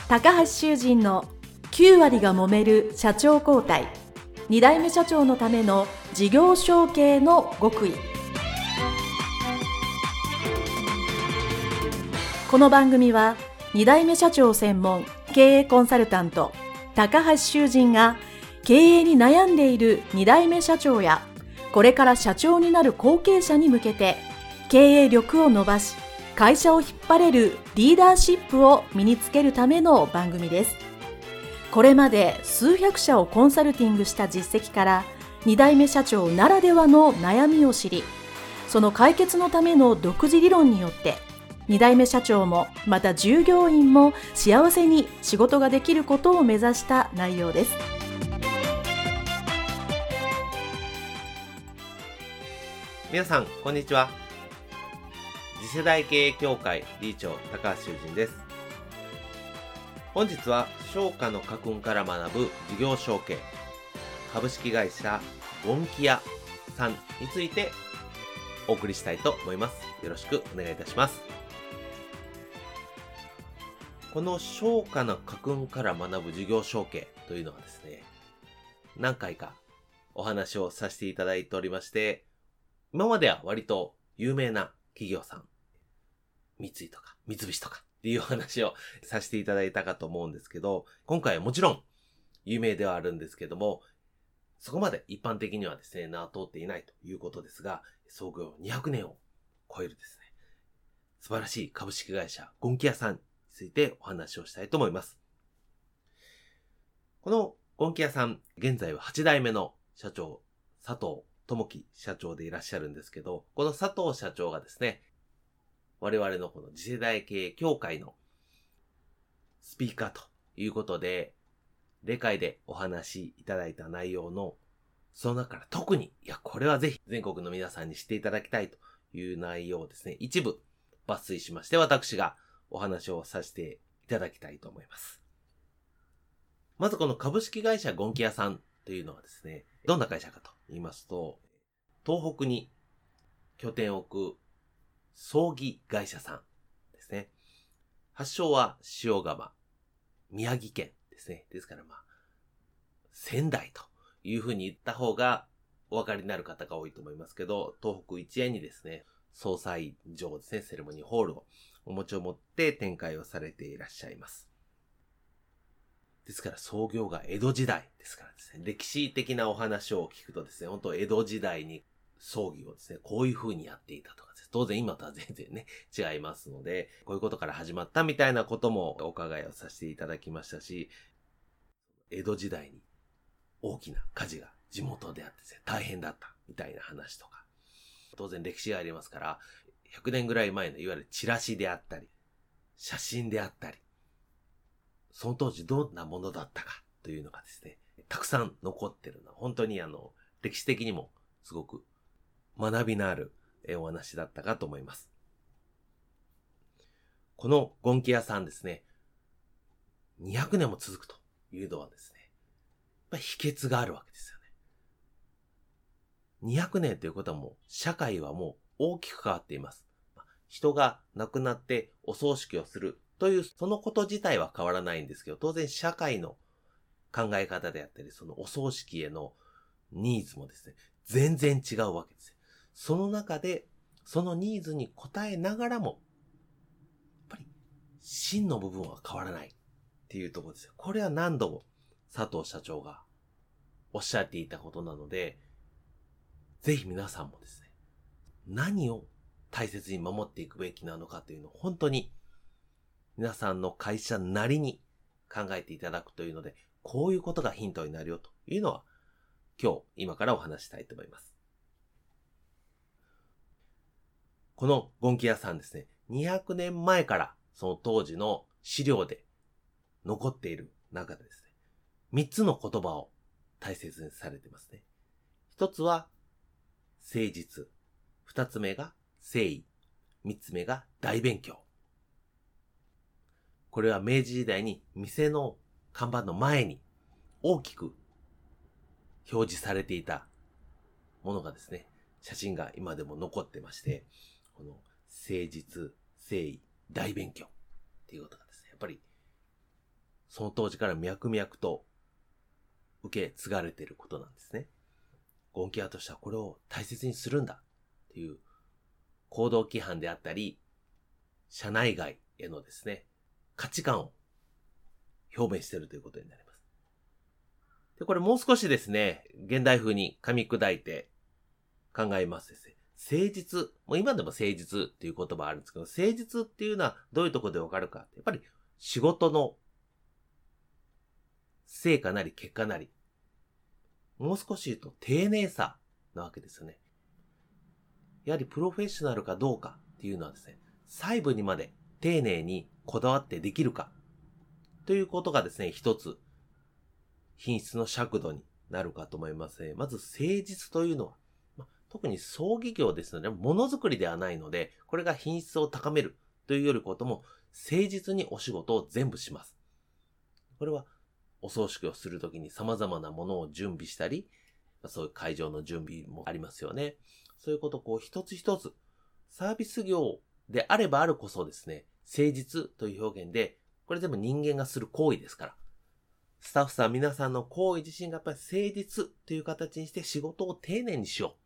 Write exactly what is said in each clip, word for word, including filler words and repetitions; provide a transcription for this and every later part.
高橋修人のきゅう割が揉める社長交代、に代目社長のための事業承継の極意。この番組はに代目社長専門経営コンサルタント高橋修人が経営に悩んでいるに代目社長やこれから社長になる後継者に向けて経営力を伸ばし会社を引っ張れるリーダーシップを身につけるための番組です。これまで数百社をコンサルティングした実績からに代目社長ならではの悩みを知り、その解決のための独自理論によってに代目社長もまた従業員も幸せに仕事ができることを目指した内容です。 皆さんこんにちは。次世代経営協会理事長高橋修人です。本日は商家の家訓から学ぶ事業承継、株式会社ゴンキヤさんについてお送りしたいと思います。よろしくお願いいたします。この商家の家訓から学ぶ事業承継というのはですね、何回かお話をさせていただいておりまして、今までは割と有名な企業さん、三井とか三菱とかっていうお話をさせていただいたかと思うんですけど、今回はもちろん有名ではあるんですけども、そこまで一般的にはですね、名を通っていないということですが、創業にひゃくねんを超えるですね、素晴らしい株式会社ゴンキヤさんについてお話をしたいと思います。このゴンキヤさん、現在ははち代目の社長、佐藤智樹社長でいらっしゃるんですけど、この佐藤社長がですね、我々のこの次世代経営協会のスピーカーということで、例会でお話しいただいた内容の、その中から特に、いや、これはぜひ全国の皆さんに知っていただきたいという内容をですね、一部抜粋しまして、私がお話をさせていただきたいと思います。まずこの株式会社ゴンキヤさんというのはですね、どんな会社かと言いますと、東北に拠点を置く葬儀会社さんですね。発祥は塩釜、宮城県ですね。ですからまあ、仙台というふうに言った方がお分かりになる方が多いと思いますけど、東北一円にですね、葬祭場ですね、セレモニーホールをお持ちを持って展開をされていらっしゃいます。ですから創業が江戸時代ですからですね、歴史的なお話を聞くとですね、本当江戸時代に葬儀をですね、こういう風にやっていたとかですね、当然今とは全然ね、違いますので、こういうことから始まったみたいなこともお伺いをさせていただきましたし、江戸時代に大きな火事が地元であってですね、大変だったみたいな話とか、当然歴史がありますから、ひゃくねんぐらい前のいわゆるチラシであったり、写真であったり、その当時どんなものだったかというのがですね、たくさん残ってるのは、本当にあの、歴史的にもすごく学びのあるお話だったかと思います。このゴンキヤさんですね、にひゃくねんも続くというのはですね、やっぱり秘訣があるわけですよね。にひゃくねんということはもう、社会はもう大きく変わっています。人が亡くなってお葬式をするという、そのこと自体は変わらないんですけど、当然社会の考え方であったり、そのお葬式へのニーズもですね、全然違うわけですよ。その中で、そのニーズに応えながらも、やっぱり真の部分は変わらないっていうところですよ。これは何度も佐藤社長がおっしゃっていたことなので、ぜひ皆さんもですね、何を大切に守っていくべきなのかというのを本当に皆さんの会社なりに考えていただくというので、こういうことがヒントになるよというのは今日今からお話したいと思います。このゴンキヤさんですね、にひゃくねんまえからその当時の資料で残っている中でですね、みっつの言葉を大切にされてますね。一つは誠実、二つ目が誠意、三つ目が大勉強。これは明治時代に店の看板の前に大きく表示されていたものがですね、写真が今でも残ってまして、この誠実、誠意、大勉強っていうことがですね、やっぱりその当時から脈々と受け継がれていることなんですね。ゴンキ屋としてはこれを大切にするんだっていう行動規範であったり、社内外へのですね、価値観を表明しているということになります。で、これもう少しですね、現代風に噛み砕いて考えますですね。誠実、もう今でも誠実っていう言葉あるんですけど、誠実っていうのはどういうところでわかるか。やっぱり仕事の成果なり結果なり、もう少し言うと丁寧さなわけですよね。やはりプロフェッショナルかどうかっていうのはですね、細部にまで丁寧にこだわってできるかということがですね、一つ品質の尺度になるかと思いますね。まず誠実というのは、まあ、特に葬儀業ですので、ものづくりではないので、これが品質を高めるというよりことも、誠実にお仕事を全部します。これはお葬式をするときに様々なものを準備したり、そういう会場の準備もありますよね。そういうことをこう一つ一つ、サービス業であればあるこそですね、誠実という表現で、これ全部人間がする行為ですから、スタッフさん皆さんの行為自身がやっぱり誠実という形にして仕事を丁寧にしよう。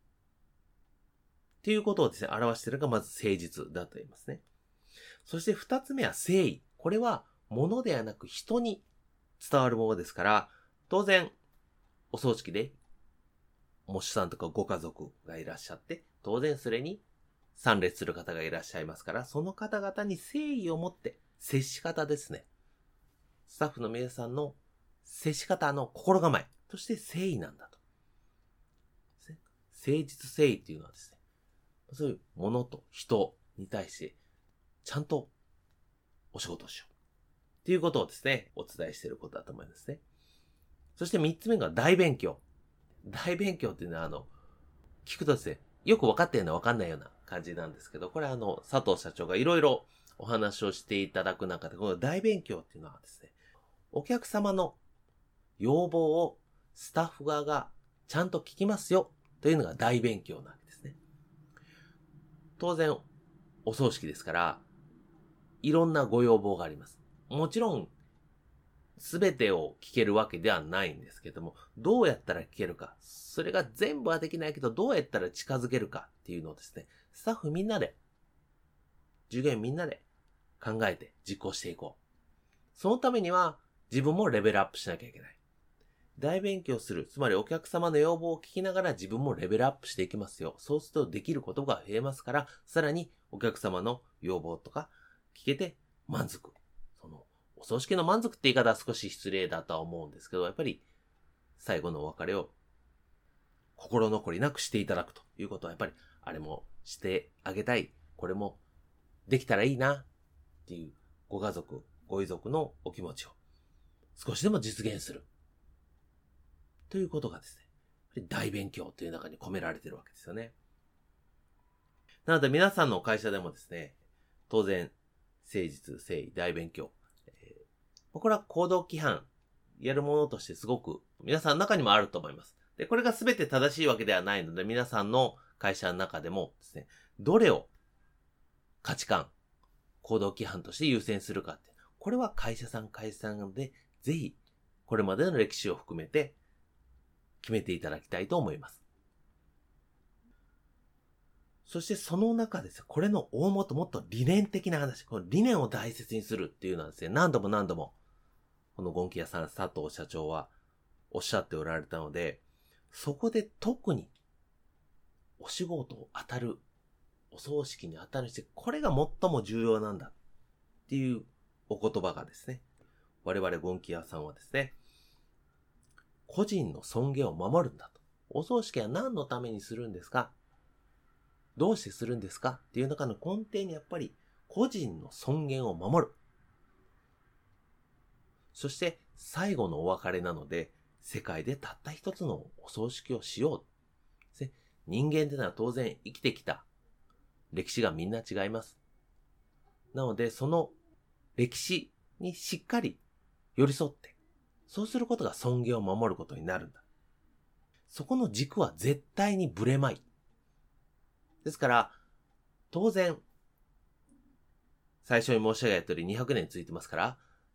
っていうことをですね、表しているのがまず誠実だと言いますね。そして二つ目は誠意。これは物ではなく人に伝わるものですから、当然、お葬式で、喪主さんとかご家族がいらっしゃって、当然それに参列する方がいらっしゃいますから、その方々に誠意を持って接し方ですね。スタッフの皆さんの接し方の心構えとして誠意なんだと。誠実誠意っていうのはですね、そういうものと人に対してちゃんとお仕事をしよう。っていうことをですね、お伝えしていることだと思いますね。そして三つ目が大勉強。大勉強っていうのはあの、聞くとですね、よく分かったような分かんないような感じなんですけど、これはあの、佐藤社長がいろいろお話をしていただく中で、この大勉強っていうのはですね、お客様の要望をスタッフ側がちゃんと聞きますよというのが大勉強なわけですね。当然、お葬式ですから、いろんなご要望があります。もちろん、すべてを聞けるわけではないんですけども、どうやったら聞けるか、それが全部はできないけど、どうやったら近づけるかっていうのをですね、スタッフみんなで、従業員みんなで考えて実行していこう。そのためには、自分もレベルアップしなきゃいけない。大勉強する。つまりお客様の要望を聞きながら自分もレベルアップしていきますよ。そうするとできることが増えますから、さらにお客様の要望とか聞けて満足。その、お葬式の満足って言い方は少し失礼だとは思うんですけど、やっぱり最後のお別れを心残りなくしていただくということは、やっぱりあれもしてあげたい。これもできたらいいなっていうご家族、ご遺族のお気持ちを少しでも実現する。ということがですね、大勉強という中に込められているわけですよね。なので皆さんの会社でもですね、当然、誠実、誠意、大勉強。えー、これは行動規範、やるものとしてすごく皆さんの中にもあると思います。で、これが全て正しいわけではないので、皆さんの会社の中でもですね、どれを価値観、行動規範として優先するかって、これは会社さん会社さんで、ぜひ、これまでの歴史を含めて、決めていただきたいと思います。そしてその中ですね、これの大元もっと理念的な話、この理念を大切にするっていうのはですね、何度も何度も、このゴンキ屋さん佐藤社長はおっしゃっておられたので、そこで特にお仕事を当たる、お葬式に当たるして、これが最も重要なんだっていうお言葉がですね、我々ゴンキ屋さんはですね、個人の尊厳を守るんだと。お葬式は何のためにするんですか？どうしてするんですかっていう中の根底にやっぱり個人の尊厳を守る。そして最後のお別れなので、世界でたった一つのお葬式をしよう。人間ってのは当然生きてきた歴史がみんな違います。なのでその歴史にしっかり寄り添って、そうすることが尊厳を守ることになるんだ。そこの軸は絶対にぶれまい。ですから、当然、最初に申し上げた通りにひゃくねん続いてますから、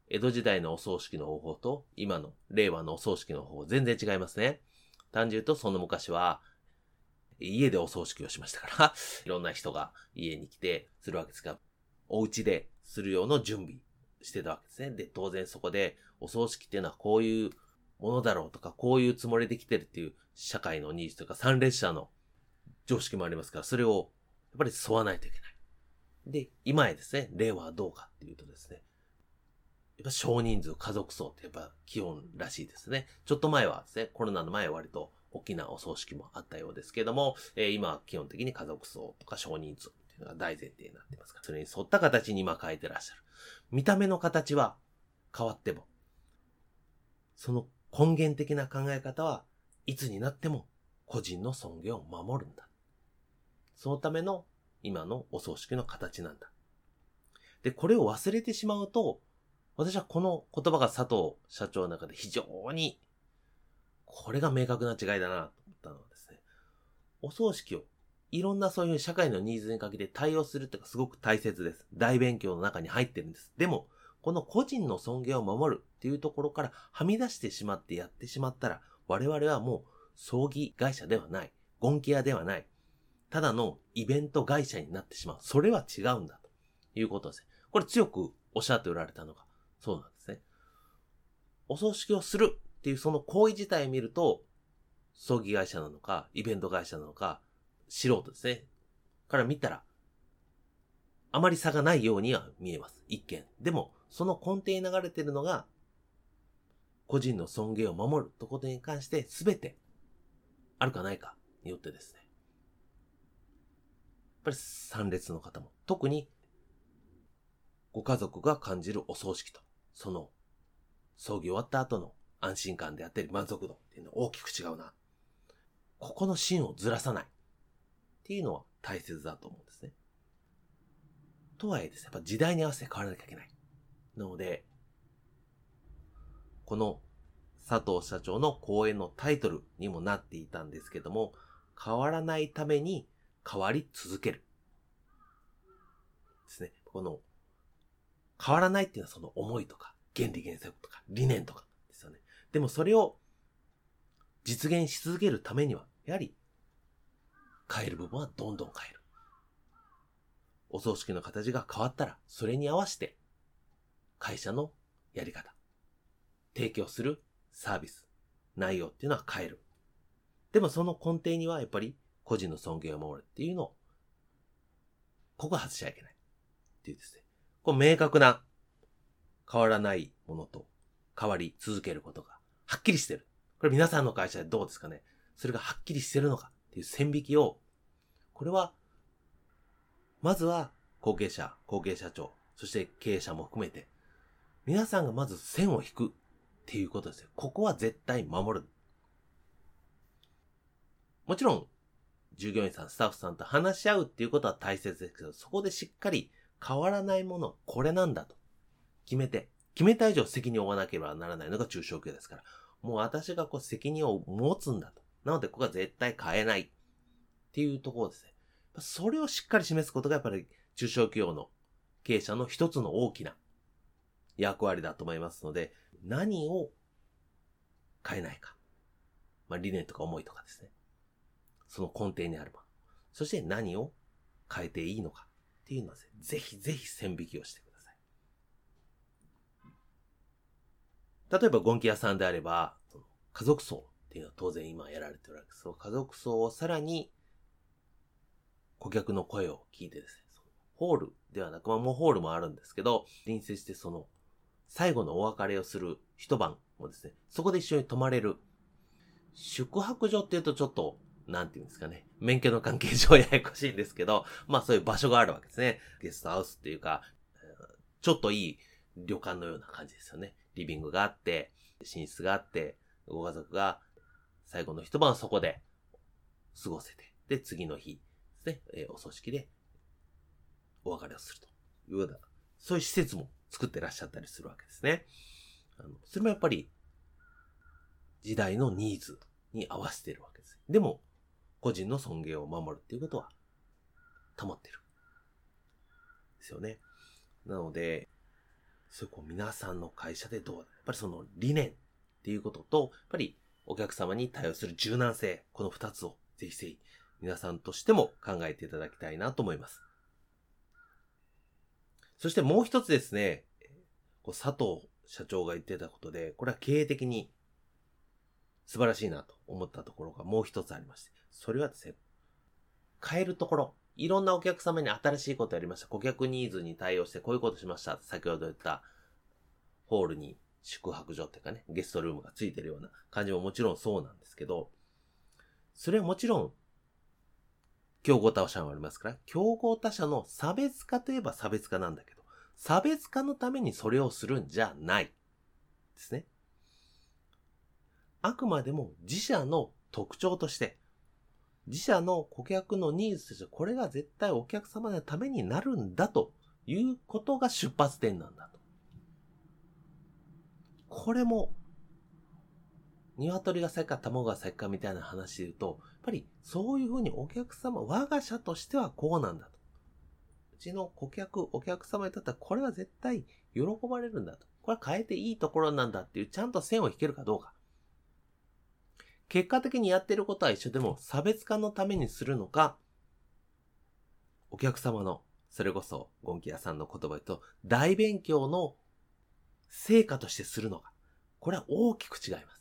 江戸時代のお葬式の方法と今の令和のお葬式の方法全然違いますね。単純に言うとその昔は家でお葬式をしましたからいろんな人が家に来てするわけですが、お家でする用の準備してたわけですね。で、当然そこでお葬式っていうのはこういうものだろうとか、こういうつもりで来てるっていう社会のニーズとか参列者の常識もありますから、それをやっぱり沿わないといけない。で、今へですね、令和はどうかっていうとですね、やっぱ少人数家族葬ってやっぱ基本らしいですね。ちょっと前はですね、コロナの前は割と大きなお葬式もあったようですけども、えー、今は基本的に家族葬とか少人数っていうのが大前提になってますから、それに沿った形に今変えてらっしゃる。見た目の形は変わっても、その根源的な考え方はいつになっても個人の尊厳を守るんだ。そのための今のお葬式の形なんだ。で、これを忘れてしまうと、私はこの言葉が佐藤社長の中で非常に、これが明確な違いだなと思ったのはですね、お葬式をいろんなそういう社会のニーズにかけて対応するっていうのがすごく大切です。大勉強の中に入ってるんです。でも、この個人の尊厳を守るっていうところからはみ出してしまってやってしまったら、我々はもう葬儀会社ではない、ゴンキ屋ではない、ただのイベント会社になってしまう。それは違うんだということですね。これ強くおっしゃっておられたのがそうなんですね。お葬式をするっていうその行為自体を見ると、葬儀会社なのか、イベント会社なのか、素人ですね。から見たら、あまり差がないようには見えます。一見。でも、その根底に流れているのが、個人の尊厳を守るということに関して全てあるかないかによってですね。やっぱり参列の方も、特にご家族が感じるお葬式と、その葬儀終わった後の安心感であったり満足度っていうのは大きく違うな。ここの芯をずらさないっていうのは大切だと思うんですね。とはいえですね、やっぱ時代に合わせて変わらなきゃいけない。なので、この佐藤社長の講演のタイトルにもなっていたんですけども、変わらないために変わり続ける。ですね。この変わらないっていうのはその思いとか原理原則とか理念とかですよね。でもそれを実現し続けるためには、やはり変える部分はどんどん変える。お葬式の形が変わったら、それに合わせて会社のやり方、提供するサービス、内容っていうのは変える。でもその根底にはやっぱり個人の尊厳を守るっていうのを、ここは外しちゃいけないっていうですね。こう明確な変わらないものと変わり続けることがはっきりしてる。これ皆さんの会社でどうですかね。それがはっきりしてるのかっていう線引きを、これはまずは後継者、後継社長、そして経営者も含めて皆さんがまず線を引くっていうことですよ。ここは絶対守る。もちろん従業員さん、スタッフさんと話し合うっていうことは大切ですけど、そこでしっかり変わらないものはこれなんだと決めて、決めた以上責任を負わなければならないのが中小企業ですから、もう私がこう責任を持つんだと。なのでここは絶対変えないっていうところですね。それをしっかり示すことがやっぱり中小企業の経営者の一つの大きな役割だと思いますので、何を変えないか。まあ理念とか思いとかですね。その根底にあるもの。そして何を変えていいのかっていうのはですね、ぜひぜひ線引きをしてください。例えばゴンキ屋さんであれば、家族葬っていうのは当然今やられてるわけです。家族葬をさらに顧客の声を聞いてですね、ホールではなく、まあもうホールもあるんですけど、隣接してその最後のお別れをする一晩をですね、そこで一緒に泊まれる。宿泊所っていうとちょっと、なんていうんですかね、免許の関係上ややこしいんですけど、まあそういう場所があるわけですね。ゲストハウスっていうか、ちょっといい旅館のような感じですよね。リビングがあって、寝室があって、ご家族が最後の一晩そこで過ごせて、で、次の日ですね、えー、お葬式でお別れをするというような、そういう施設も作ってらっしゃったりするわけですね。あのそれもやっぱり時代のニーズに合わせているわけです。でも、個人の尊厳を守るっていうことは保っている。ですよね。なので、 そういうこう皆さんの会社でどうだ。やっぱりその理念っていうことと、やっぱりお客様に対応する柔軟性、この二つをぜひぜひ皆さんとしても考えていただきたいなと思います。そしてもう一つですね、こう佐藤社長が言ってたことで、これは経営的に素晴らしいなと思ったところがもう一つありまして、それはですね、変えるところ、いろんなお客様に新しいことやりました。顧客ニーズに対応してこういうことしました。先ほど言ったホールに宿泊所っていうかね、ゲストルームがついてるような感じももちろんそうなんですけど、それはもちろん、競合他社もありますから、競合他社の差別化といえば差別化なんだけど、差別化のためにそれをするんじゃない。ですね。あくまでも自社の特徴として、自社の顧客のニーズとして、これが絶対お客様のためになるんだということが出発点なんだと。これも、鶏が先か卵が先かみたいな話で言うと、やっぱりそういうふうにお客様、我が社としてはこうなんだと。うちの顧客、お客様にとってはこれは絶対喜ばれるんだと。これは変えていいところなんだっていうちゃんと線を引けるかどうか。結果的にやってることは一緒でも差別化のためにするのか、お客様の、それこそゴンキ屋さんの言葉と大勉強の成果としてするのか。これは大きく違います。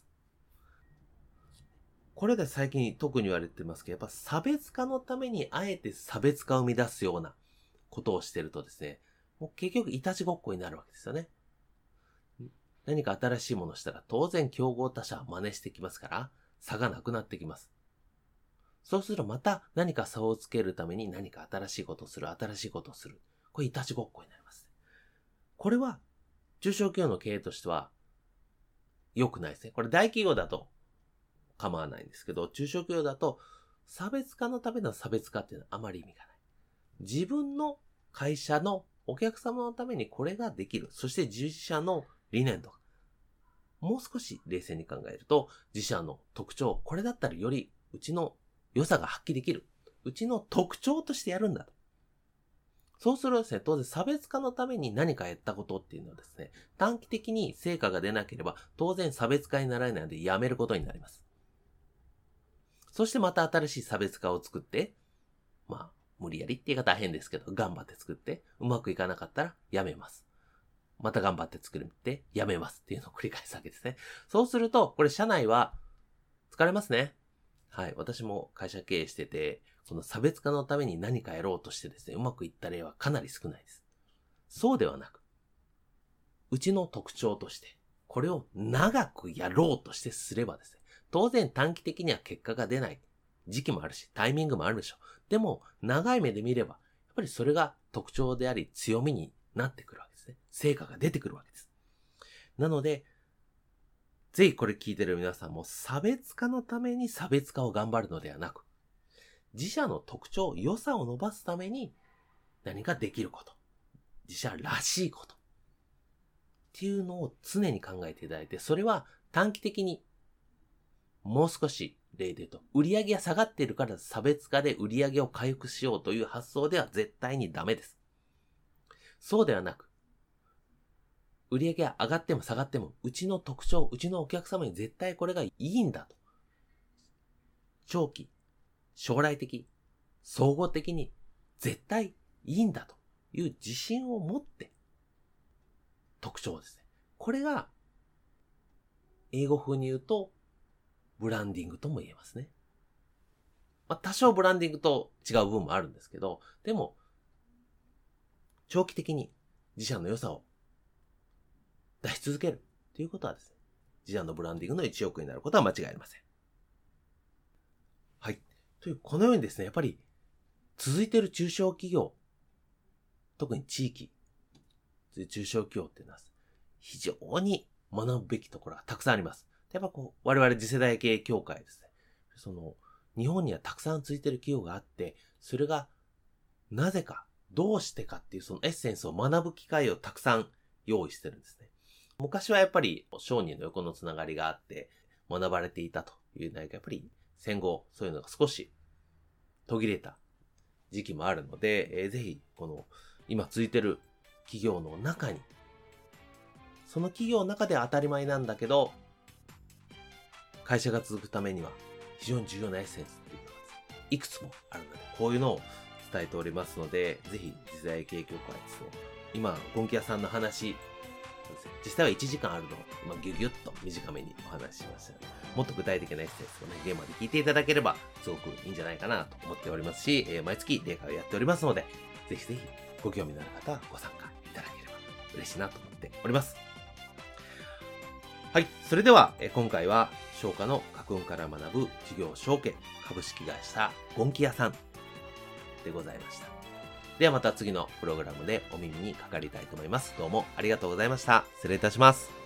これで最近特に言われてますけど、やっぱ差別化のためにあえて差別化を生み出すようなことをしてるとですね、もう結局いたちごっこになるわけですよね。何か新しいものをしたら当然競合他社は真似してきますから、差がなくなってきます。そうするとまた何か差をつけるために何か新しいことをする、新しいことをする。これいたちごっこになります。これは中小企業の経営としては良くないですね。これ大企業だと構わないんですけど、中小企業だと差別化のための差別化っていうのはあまり意味がない。自分の会社のお客様のためにこれができる。そして自社の理念とか、もう少し冷静に考えると、自社の特徴、これだったらよりうちの良さが発揮できる。うちの特徴としてやるんだと。そうするとですね、当然差別化のために何かやったことっていうのはですね、短期的に成果が出なければ、当然差別化にならないのでやめることになります。そしてまた新しい差別化を作って、まあ、無理やりって言い方は変ですけど、頑張って作って、うまくいかなかったらやめます。また頑張って作るってやめますっていうのを繰り返すわけですね。そうすると、これ社内は疲れますね。はい。私も会社経営してて、この差別化のために何かやろうとしてですね、うまくいった例はかなり少ないです。そうではなく、うちの特徴として、これを長くやろうとしてすればですね、当然短期的には結果が出ない時期もあるし、タイミングもあるでしょう。でも、長い目で見れば、やっぱりそれが特徴であり強みになってくるわけですね。成果が出てくるわけです。なので、ぜひこれ聞いてる皆さんも差別化のために差別化を頑張るのではなく、自社の特徴、良さを伸ばすために何かできること、自社らしいことっていうのを常に考えていただいて、それは短期的にもう少し例で言うと、売上が下がっているから差別化で売上を回復しようという発想では絶対にダメです。そうではなく、売上が上がっても下がっても、うちの特徴、うちのお客様に絶対これがいいんだと。長期、将来的、総合的に絶対いいんだという自信を持って、特徴ですね。これが、英語風に言うと、ブランディングとも言えますね。まあ、多少ブランディングと違う部分もあるんですけど、でも、長期的に自社の良さを出し続けるということはですね、自社のブランディングの一翼になることは間違いありません。はい。という、このようにですね、やっぱり続いている中小企業、特に地域、中小企業っていうのは非常に学ぶべきところがたくさんあります。やっぱこう、我々次世代系協会ですね。その、日本にはたくさん続いている企業があって、それがなぜか、どうしてかっていうそのエッセンスを学ぶ機会をたくさん用意してるんですね。昔はやっぱり商人の横のつながりがあって学ばれていたという内容がやっぱり戦後そういうのが少し途切れた時期もあるので、えー、ぜひこの今続いてる企業の中にその企業の中では当たり前なんだけど、会社が続くためには非常に重要なエッセンスっていうのがいくつもあるので、こういうのを伝えておりますので、ぜひ次世代経営協会ですね、今、ゴンキ屋さんの話、実際はいちじかんあるのを、まあ、ギュギュッと短めにお話ししましたので、もっと具体的なエッセンスをね、現場で聞いていただければ、すごくいいんじゃないかなと思っておりますし、えー、毎月例会をやっておりますので、ぜひぜひご興味のある方はご参加いただければ嬉しいなと思っております。はい。それでは、えー、今回は、商科の家訓から学ぶ事業承継株式会社ゴンキ屋さんでございました。ではまた次のプログラムでお耳にかかりたいと思います。どうもありがとうございました。失礼いたします。